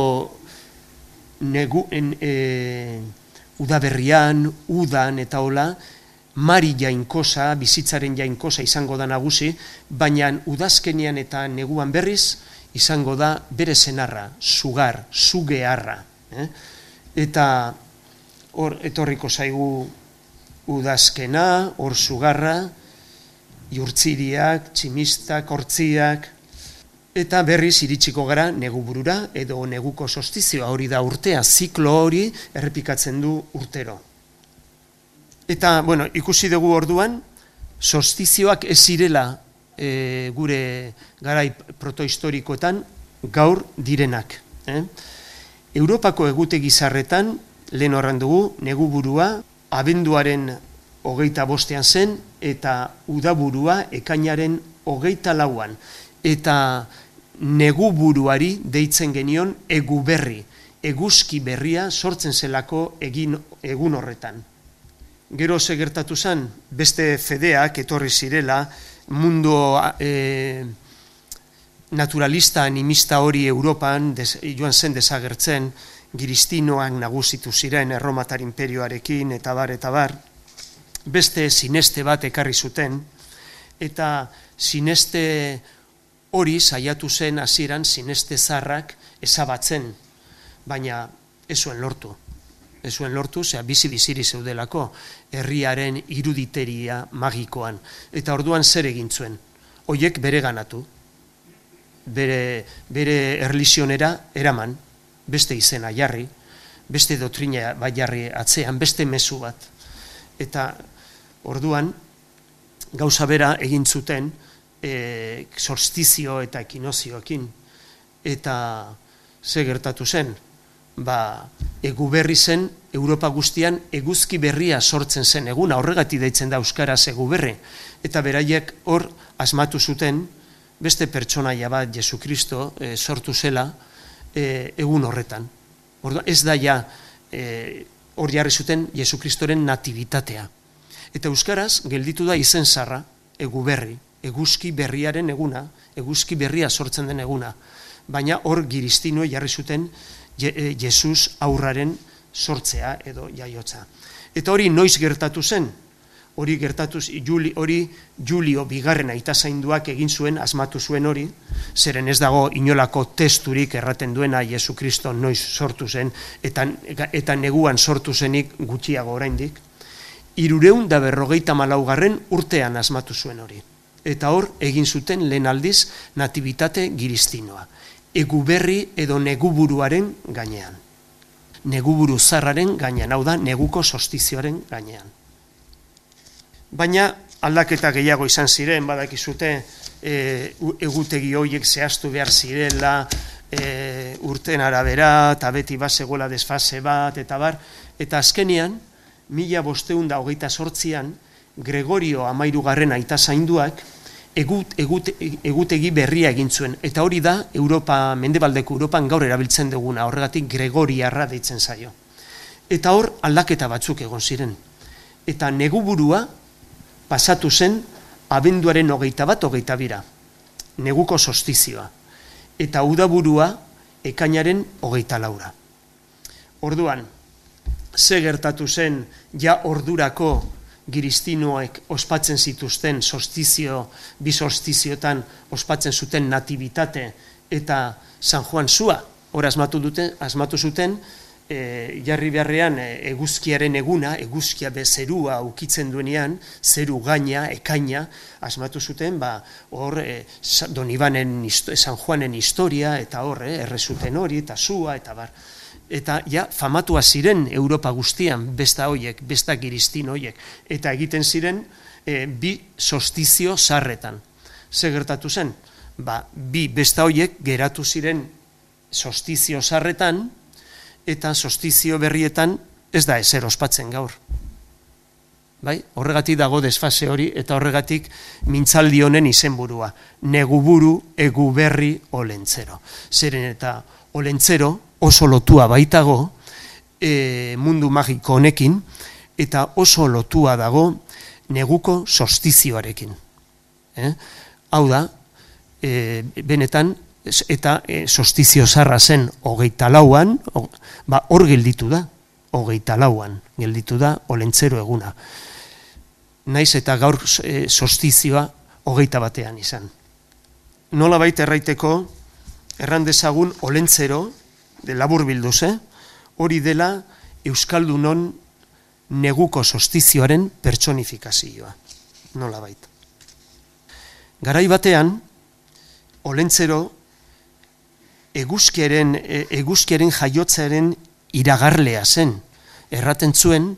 udaberrian, udan eta hola, mari jainkosa, bizitzaren jainkosa izango da nagusi, baina udazkenean eta neguan berriz izango da bere senarra, sugeharra. Eta hor etorriko zaigu udazkena, hor sugarra, jurtziriak, tximistak, hortziak, eta berriz iritsiko gara neguburura edo neguko solstizioa, hori da urtea, ziklo hori errepikatzen du urtero. Eta, bueno, ikusi dugu orduan, solstizioak ez zirela gure garai protohistorikoetan gaur direnak. Europako egutegi zaharretan, lehen horren dugu, neguburua, abenduaren 25ean zen, eta udaburua ekainaren 24ean. Eta neguburuari deitzen genion eguberri, eguzki berria sortzen zelako egun horretan. Gero ze gertatu zen, beste fedeak etorri zirela, mundu naturalista, animista hori Europan joan zen desagertzen, giristinoak nagusitu ziren Erromatar imperioarekin, eta bar. Beste sineste bat ekarri zuten, eta sineste hori saiatu zen hasieran sineste zarrak ezabatzen. baina ez zuen lortu. Ez zuen lortu, bizi-biziri zeudelako herriaren iruditeria magikoan. Eta orduan zer egin zuen? Hoiek bere ganatu, bere erlijionera eraman, beste izena jarri, beste doktrina bat jarri atzean, beste mezu bat. Eta orduan gauza bera egin zuten solstizio eta ekinozioekin. Eta ze gertatu zen? Eguberri zen Europa guztian eguzki berria sortzen zen eguna, horregatik deitzen da euskaraz eguberri. Eta beraiek hor asmatu zuten beste pertsonaia bat Jesukristo sortu zela egun horretan. Ez da ja hor jarri zuten Jesukristoren natibitatea. Eta euskaraz gelditu da izen zarra, eguberri, eguzki berriaren eguna, eguzki berria sortzen den eguna. Baina hor giristinoi jarri zuten Jesus aurraren sortzea edo jaiotza. Eta hori noiz gertatu zen? Hori gertatu, hori Julio bigarren aitazainduak egin zuen, asmatu zuen hori, zeren ez dago inolako testurik erraten duena Jesukristo noiz sortu zen, eta neguan sortu zenik gutxiago oraindik. 354 urtean asmatu zuen hori. Eta hor egin zuten lehen aldiz natibitate giristinoa. Eguberri edo neguburuaren gainean. Neguburu zarraren gainean, hau da, neguko solstizioaren gainean. Baina aldaketa gehiago izan ziren, badakizute egutegi horiek zehaztu behar zirela, urten arabera, eta beti bazegoela desfase bat, eta bar, eta azkenean, 1528an, Gregorio 13. aitazainduak egutegi berria egin zuen. Eta hori da, mendebaldeko Europan gaur erabiltzen duguna, horregatik Gregoriarra deitzen zaio. Eta hor aldaketa batzuk egon ziren. Eta neguburua pasatu zen abenduaren 21-22, neguko solstizioa. Eta udaburua ekainaren 24. Orduan, ze gertatu zen ja ordurako giristinoek ospatzen zituzten bi solstizioetan ospatzen zuten natibitate eta San Juan Zua, hor asmatu zuten, jarri beharrean eguzkiaren eguna, eguzkia zerua ukitzen duenean, zeru gaina, ekaina, asmatu zuten, hor Don Ibanen, San Juanen historia, eta hor, errezuten hori, eta zua, eta bar. Eta ja, famatua ziren Europa guztian, besta hoiek, besta giristin hoiek, eta egiten ziren bi solstizio zarretan. Ze gertatu zen? Bi besta hoiek geratu ziren solstizio zarretan, eta solstizio berrietan ez da ezer ospatzen gaur. Horregatik dago desfase hori, eta horregatik mintzaldi honen izenburua. Neguburu, eguberri, olentzero. Zeren eta olentzero oso lotua baitago mundu magiko honekin, eta oso lotua dago neguko solstizioarekin. Hau da, benetan, eta solstizio zarra zen 24an, hor gelditu da, 24an gelditu da olentzero eguna. Naiz eta gaur solstizioa 21ean izan. Nola baita erraiteko, erran dezagun olentzero, labur bilduz, hori dela Euskaldunon neguko solstizioaren pertsonifikazioa. Nola baita. Garai batean, olentzero eguzkiaren jaiotzaren iragarlea zen. Erraten zuen,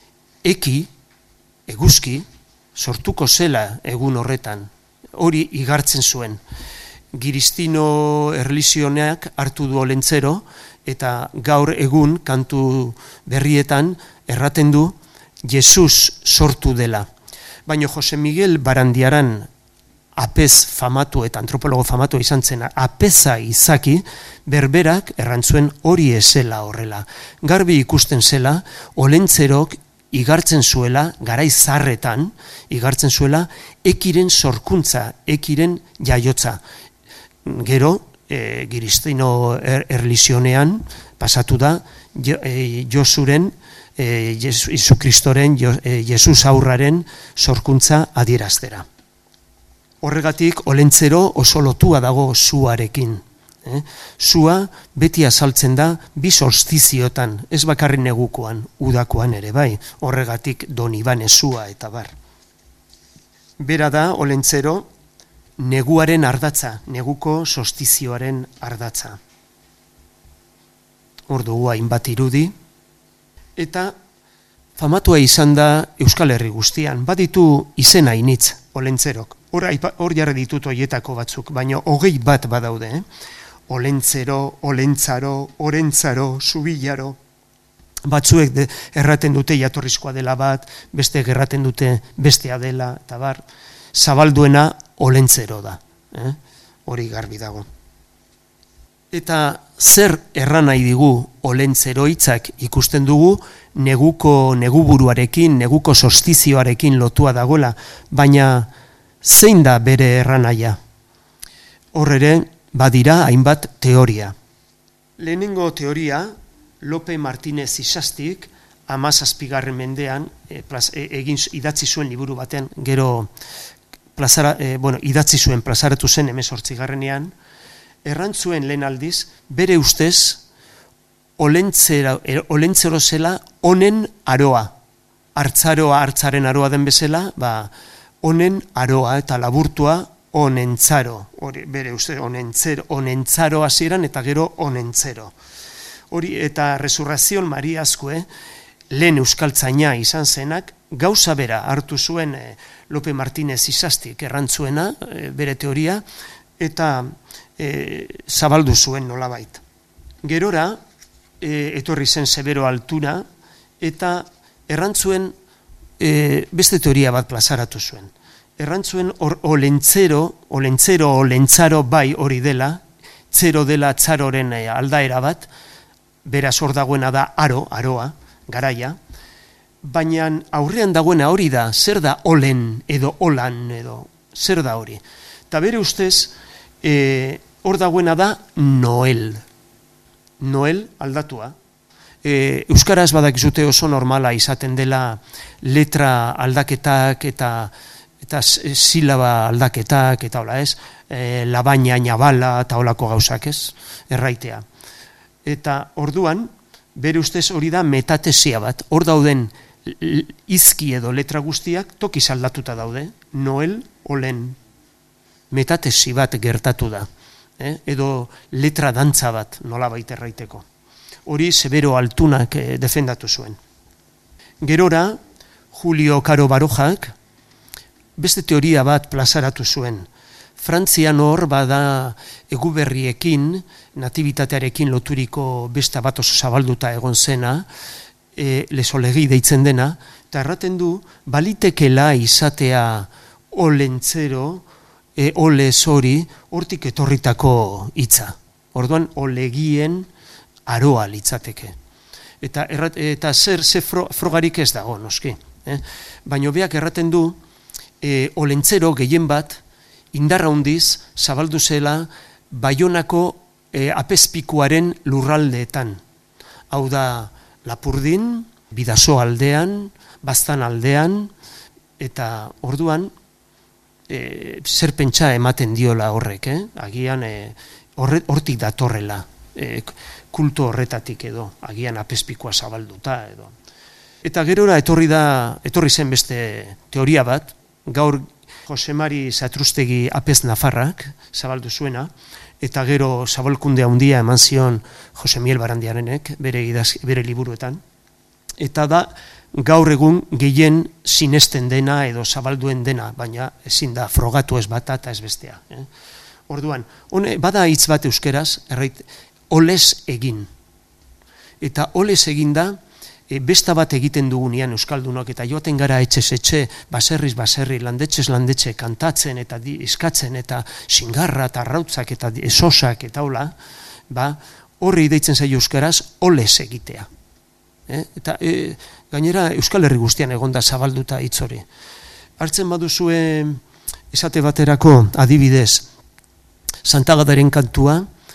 eguzki, sortuko zela egun horretan. Hori igartzen zuen. Giristino erlijioneak hartu du olentzero, eta gaur egun kantu berrietan erraten du Jesus sortu dela. Baina Jose Miguel Barandiaran apez famatu eta antropologo famatu izan zena, apeza izaki, berberak errantzuen hori ezela horrela. Garbi ikusten zela, olentzerok igartzen zuela, garai zarretan, igartzen zuela, ekiren sorkuntza, ekiren jaiotza. Gero, giristino erlijionean, pasatu da, Josuren, Jesukristoren, Jesus aurraren sorkuntza adieraztera. Horregatik, olentzero oso lotua dago zuarekin. Sua beti azaltzen da bi solstiziotan, ez bakarri negukoan, udakoan ere bai, horregatik Don Ibane sua eta bar. Bera da, Olentzero, neguaren ardatza, neguko solstizioaren ardatza. Hor dugu hainbat irudi, eta famatua izan da Euskal Herri guztian, baditu izena initz Olentzerok. Hor jarri ditut hoietako batzuk, baina 21 badaude, Olentzero, Olentzaro, Orentzaro, Zubillaro, batzuek erraten dute jatorrizkoa dela bat, beste erraten dute bestea dela, eta bar, zabalduena Olentzero da, hori garbi dago. Eta zer erran nahi digu Olentzero hitzak ikusten dugu, neguburuarekin, neguko solstizioarekin lotua dagoela, baina zein da bere erranaia? Hor ere, badira hainbat teoria. Lehenengo teoria, Lope Martinez Isastik, 17. mendean, idatzi zuen liburu baten, gero idatzi zuen plazaratu zen 18. Errantzuen lehen aldiz, bere ustez, Olentzero zela honen aroa. Hartzaren aroa den bezala, honen aroa eta laburtua Onentzaro, bere uste, Onentzaro hasieran eta gero Onentzero. Hori eta Resurrazion Mariazkoe, lehen euskaltzaina izan zenak, gauza bera hartu zuen Lope Martinez Isastik errantzuena, bere teoria, eta zabaldu zuen nolabait. Gerora, etorri zen Severo Altuna, eta errantzuen beste teoria bat plazaratu zuen. Errantzuen Olentzaro bai hori dela, tzero dela tzaroren aldaera bat, beraz hor dagoena da aroa, garaia, baina aurrean dagoena hori da, zer da olen edo olan edo, zer da hori. Eta bere ustez, hor dagoena da Noel aldatua. Euskaraz badakizute oso normala izaten dela letra aldaketak eta silaba aldaketak eta hola ez, labaina, nabala eta holako gauzak ez, erraitea. Eta orduan, bere ustez hori da metatesia bat, hor dauden izki edo letra guztiak tokiz aldatuta daude, Noel, olen, metatesi bat gertatu da, edo letra dantza bat nolabait erraiteko. Hori Severo Altunak defendatu zuen. Gerora, Julio Caro Barojak beste teoria bat plazaratu zuen. Frantzian hor bada eguberriekin, natibitatearekin loturiko besta bat oso zabalduta egon zena, lesolegi deitzen dena, eta erraten du, balitekela izatea Olentzero, olez hori, hortik etorritako hitza. Orduan, olegien aroa litzateke. Eta zer frogarik ez dago, noski. Baina beak erraten du, Olentzero gehien bat, indarra handiz zabaldu zela Baionako apezpikuaren lurraldeetan. Hau da Lapurdin, Bidaso aldean, Baztan aldean, eta orduan zer pentsa ematen diola horrek, agian hortik datorrela, kulto horretatik edo, agian apezpikua zabalduta edo. Eta gerora etorri zen beste teoria bat, gaur Jose Mari Zatrustegi apez nafarrak zabaldu zuena, eta gero zabalkunde handia eman zion Jose Miel Barandiarenek bere liburuetan. Eta da gaur egun gehien sinesten dena edo zabalduen dena, baina ezin da frogatu ez bata eta ez bestea. Orduan, bada hitz bat euskeraz, olez egin. Eta olez egin da, besta bat egiten dugunean euskaldunok eta joaten gara etxez etxe, baserriz baserri, landetxez landetxe, kantatzen eta eskatzen eta singarra eta arrautzak eta esosak eta hola, horri deitzen zaio euskaraz olez egitea. Eta gainera Euskal Herri guztian egonda zabalduta hitz hori. Hartzen baduzue esate baterako adibidez Santagadaren kantua,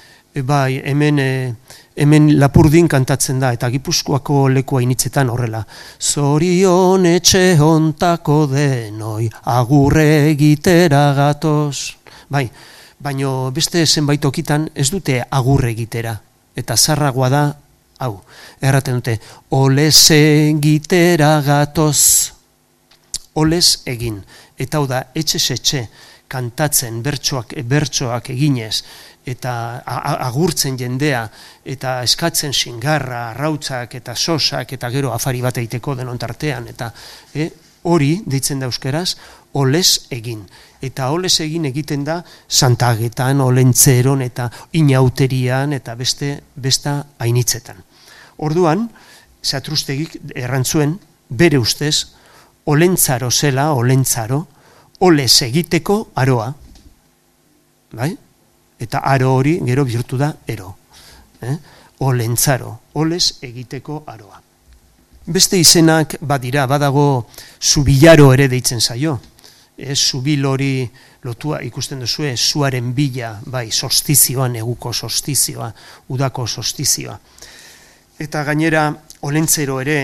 hemen Lapurdin kantatzen da, eta Gipuzkoako lekua initzetan horrela. Zorion etxe hontako denoi, agurre egitera gatoz. baino beste zenbait tokitan ez dute agur egitera, eta zarragoa da, hau, erraten dute, olez egitera gatoz, olez egin, eta hau da, etxe, kantatzen, bertsoak eginez, eta agurtzen jendea, eta eskatzen xingarra, arrautzak, eta sosak, eta gero afari bat egiteko denon tartean, eta hori, deitzen da euskeraz, olez egin. Eta olez egin egiten da Santagetan, Olentzeron, eta Inauterian, eta besta hainitzetan. Orduan, Zatrustegik errantzuen, bere ustez, olentzaro zela, olez egiteko aroa. Bai? Eta aro hori gero bihurtu da ero. Olentzaro, olez egiteko aroa. Beste izenak badira, badago zubillaro ere deitzen zaio. Zubil hori lotua ikusten duzue, zuaren bila, bai, solstizioa, neguko solstizioa, udako solstizioa. Eta gainera, olentzero ere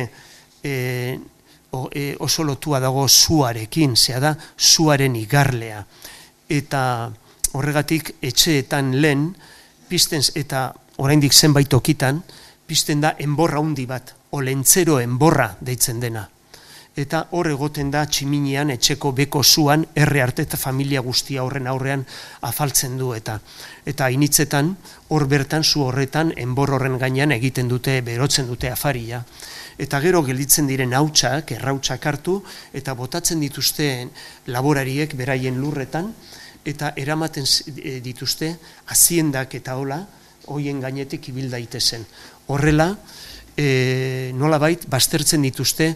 oso lotua dago zuarekin, zea da, zuaren igarlea. Eta horregatik etxeetan lehen, pizten, eta oraindik zenbait tokitan, pizten da enborra handi bat, olentzero enborra deitzen dena. Eta hor egoten da tximinean etxeko beko zuan erre arte eta familia guztia horren aurrean afaltzen du eta hainitzetan hor bertan zu horretan enbor horren gainean egiten dute, berotzen dute afaria. Eta gero gelditzen diren hautsak, errautsak hartu eta botatzen dituzte laborariek beraien lurretan eta eramaten dituzte haziendak eta hola hoien gainetik ibil daitezen. Horrela, nolabait baztertzen dituzte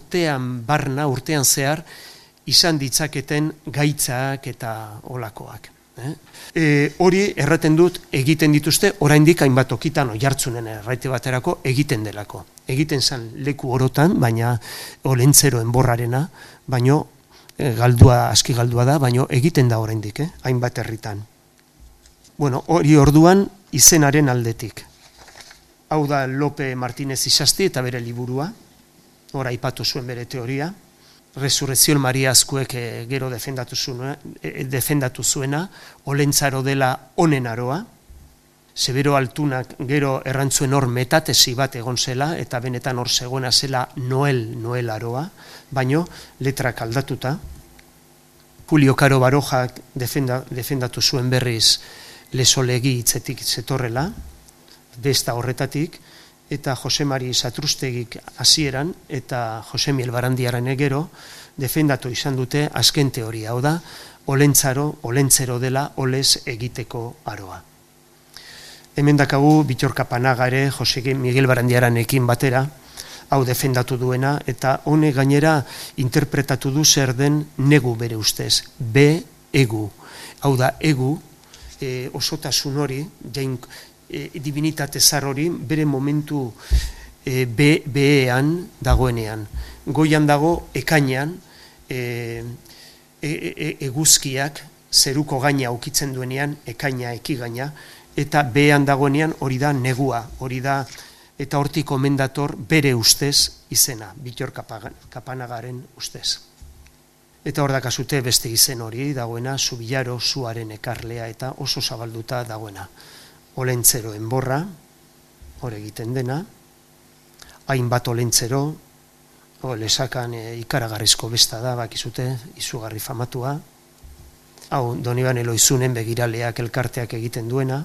urtean zehar izan ditzaketen gaitzak eta olakoak. Hori erraten dut egiten dituzte oraindik hainbat tokitan oihartzunen erraite baterako egiten delako. Egiten zen leku orotan, baina olentzero enborrarena, baino aski galdua da, baino egiten da oraindik, hainbat herritan. Bueno, hori orduan izenaren aldetik. Hau da Lope Martínez Isasti eta bere liburua, hor aipatu zuen bere teoria, Resurrezion Maria Azkuek gero defendatu zuena, olentzaro dela honen aroa, Severo Altunak gero errantzuen hor metatesi bat egon zela, eta benetan hor zegoena zela Noel aroa, baino letrak aldatuta. Julio Caro Barojak defendatu zuen berriz Lesolegi hitzetik zetorrela, besta horretatik, eta Jose Mari Zatrustegik hasieran eta Jose Miel Barandiaran gero defendatu izan dute azken teoria, hau da, olentzero dela olez egiteko aroa. Hemen dakagu Bittor Kapanaga ere Jose Miguel Barandiaranekin batera, hau defendatu duena, eta honek gainera interpretatu du zer den negu bere ustez, egu. Hau da, egu, osotasun hori, divinitate zar hori, bere momentu behean dagoenean. Goian dago ekainean, eguzkiak zeruko gaina ukitzen duenean, ekaina, ekigaina, eta behean dagoenean hori da negua, hori da, eta hortik omen dator bere ustez izena, Bittor Kapanagaren ustez. Eta hor dakazute beste izen hori dagoena, Zubillaro, zuaren ekarlea, eta oso zabalduta dagoena. Olentzero enborra, hor egiten dena, hainbat olentzero, lesakan ikaragarrizko besta da, bakizute, izugarri famatua, hau Donibane Loizunen begiraleak elkarteak egiten duena,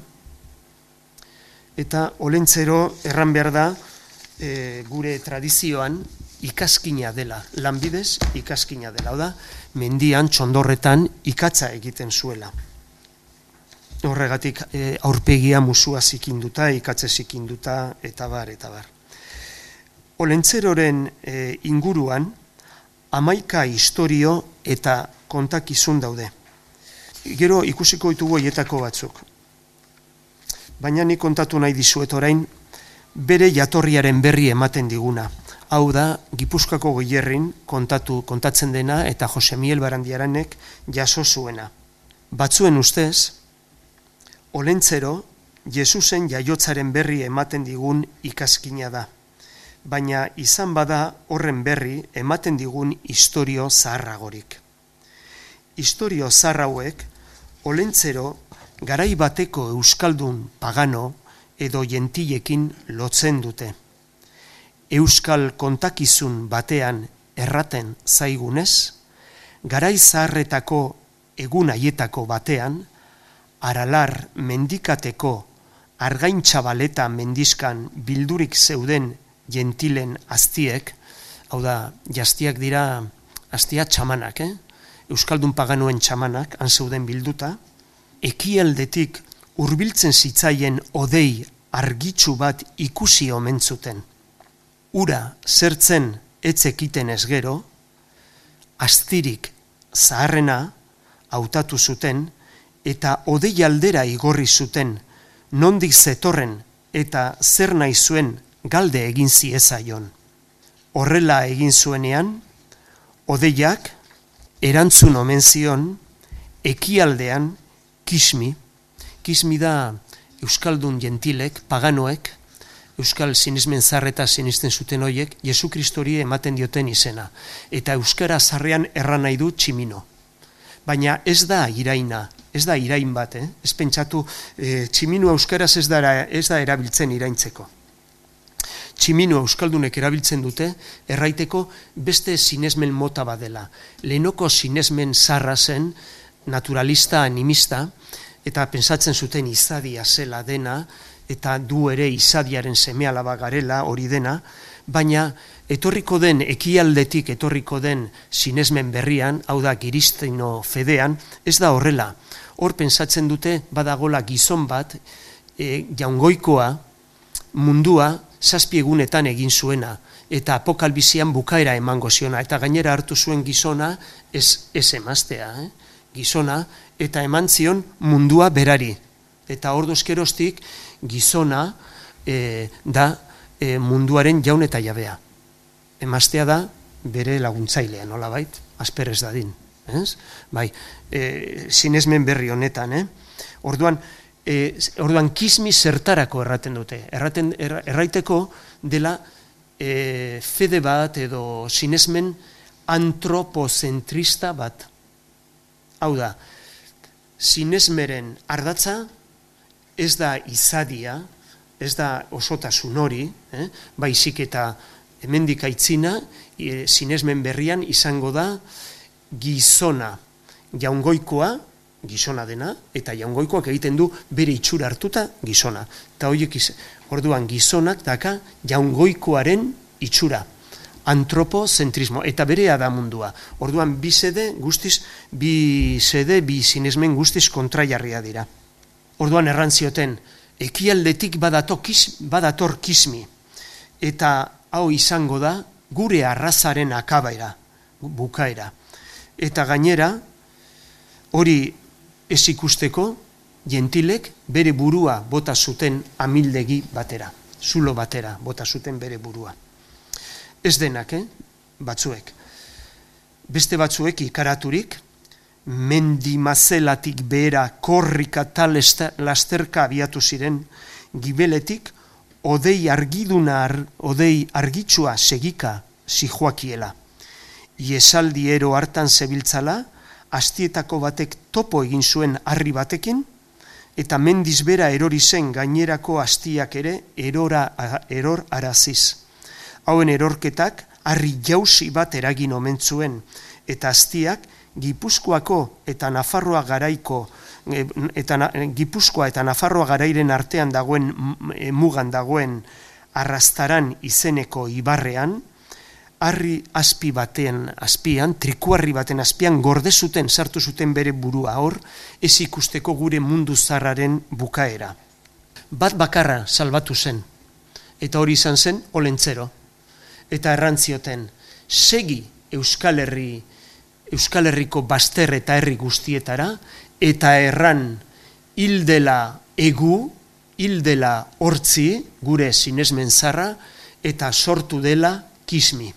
eta olentzero erran behar da gure tradizioan ikaskina dela, lanbidez ikaskina dela, da, mendian, txondorretan ikatza egiten zuela. Horregatik aurpegia musua zikinduta, ikatze zikinduta, eta bar. Olentzeroren inguruan 11 istorio eta kontakizun daude. Gero ikusiko ditugu horietako batzuk. Baina nik kontatu nahi dizuet orain, bere jatorriaren berri ematen diguna. Hau da, Gipuzkoako Goierrin kontatzen dena eta Jose Miel Barandiaranek jaso zuena. Batzuen ustez, Olentzero, Jesusen jaiotzaren berri ematen digun ikaskina da. Baina izan bada horren berri ematen digun istorio zaharragorik. Istorio zahar hauek, Olentzero garai bateko euskaldun pagano edo jentilekin lotzen dute. Euskal kontakizun batean erraten zaigunez, garai zaharretako egun haietako batean, Aralar mendikateko Argaintxabaleta mendiskan bildurik zeuden jentilen aztiek, hau da, jaztiak dira aztia txamanak, euskaldun paganoen txamanak, han zeuden bilduta, ekialdetik hurbiltzen zitzaien odei argitsu bat ikusi omen zuten. Ura zertzen etzekiten ez gero, astirik zaharrena hautatu zuten eta odei aldera igorri zuten, nondik zetorren eta zer nahi zuen galde egin ziezaion. Horrela egin zuenean, odeiak erantzun omen zion ekialdean kismi da euskaldun jentilek, paganoek, euskal sinesmen zarreta sinisten zuten hoiek, Jesu Kristori ematen dioten izena. Eta euskara zarrean erran nahi du tximino. Baina ez da iraina, ez da irain bat, ez pentsatu, tximino euskaraz ez da erabiltzen iraintzeko. Tximino euskaldunek erabiltzen dute, erraiteko beste sinesmen mota badela. Lehenoko sinesmen zarra zen, naturalista, animista, eta pentsatzen zuten izadia zela dena, eta du ere izadiaren seme-alaba garela hori dena, baina etorriko den, ekialdetik etorriko den sinesmen berrian, hau da Kiristino fedean, ez da horrela. Hor pentsatzen dute badagola gizon bat, jaungoikoa, mundua, 7 egunetan egin zuena, eta apokalbizian bukaera emango ziona, eta gainera hartu zuen gizona, ez emaztea, gizona, eta eman zion mundua berari. Eta orduz geroztik gizona da munduaren jaun eta jabea. Emaztea da bere laguntzailea, nolabait, asperrez dadin. Bai, sinesmen berri honetan. Orduan kismi zertarako erraten dute. Erraiteko dela fede bat edo sinesmen antropozentrista bat. Hau da, sinesmeren ardatza ez da izadia, ez da osotasun hori, baizik eta hemendik aitzina, sinesmen berrian izango da gizona, jaungoikoa, gizona dena, eta jaungoikoak egiten du bere itxura hartuta gizona. Eta horiek orduan gizonak daka jaungoikoaren itxura. Antropozentrismo, eta berea da mundua. Orduan bi sinesmen guztiz kontraiarria dira. Orduan errantzioten, ekialdetik badator kismi, eta hau izango da gure arrazaren akabaera, bukaera. Eta gainera, hori ez ikusteko, jentilek bere burua bota zuten amildegi batera, zulo batera bota zuten bere burua. Ez denak, batzuek. Beste batzuek ikaraturik, mendimazelatik behera korrika tal lasterka abiatu ziren, gibeletik odei argitsua segika zijoakiela. Iesaldi ero hartan zebiltzala, astietako batek topo egin zuen harri batekin, eta mendiz bera erori zen gainerako astiak ere eror araziz. Hauen erorketak harri jauzi bat eragin omen zuen, eta astiak Gipuzkoako eta Nafarroa garaiko Gipuzkoa eta Nafarroa garairen artean dagoen mugan dagoen Arrastaran izeneko ibarrean, harri azpi baten azpian, trikuarri baten azpian gorde zuten, sartu zuten bere burua hor, ez ikusteko gure mundu zarraren bukaera. Bat bakarra salbatu zen, eta hori izan zen Olentzero. Eta errantzioten, segi Euskal Herriko bazter eta herri guztietara, eta erran hildela egu, hildela hortzi, gure sinesmen zarra, eta sortu dela kismi.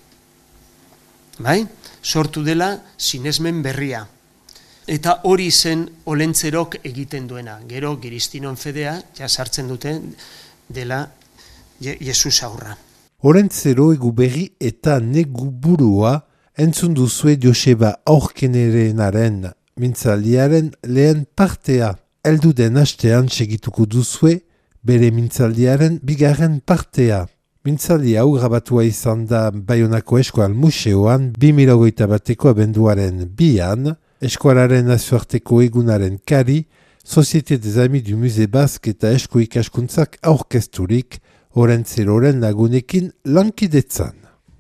Bai? Sortu dela sinesmen berria. Eta hori zen Olentzerok egiten duena. Gero Kiristinon fedea, ja sartzen duten, dela Jesus aurra. Olentzero egu berri eta negu burua entzun duzue Joseba Aurkenerenaren mintzaldiaren lehen partea. heldu den astean segituko duzue bere mintzaldiaren bigarren partea. Mintzaldi hau grabatua izan da Baionako Eskual Museoan 2021ko abenduaren 2an, eskualaren nazioarteko egunaren kari, Société des Amis du Musée Basque eta Esku Ikaskuntzak aurkezturik, Orentzeroren lagunekin lankidetzan.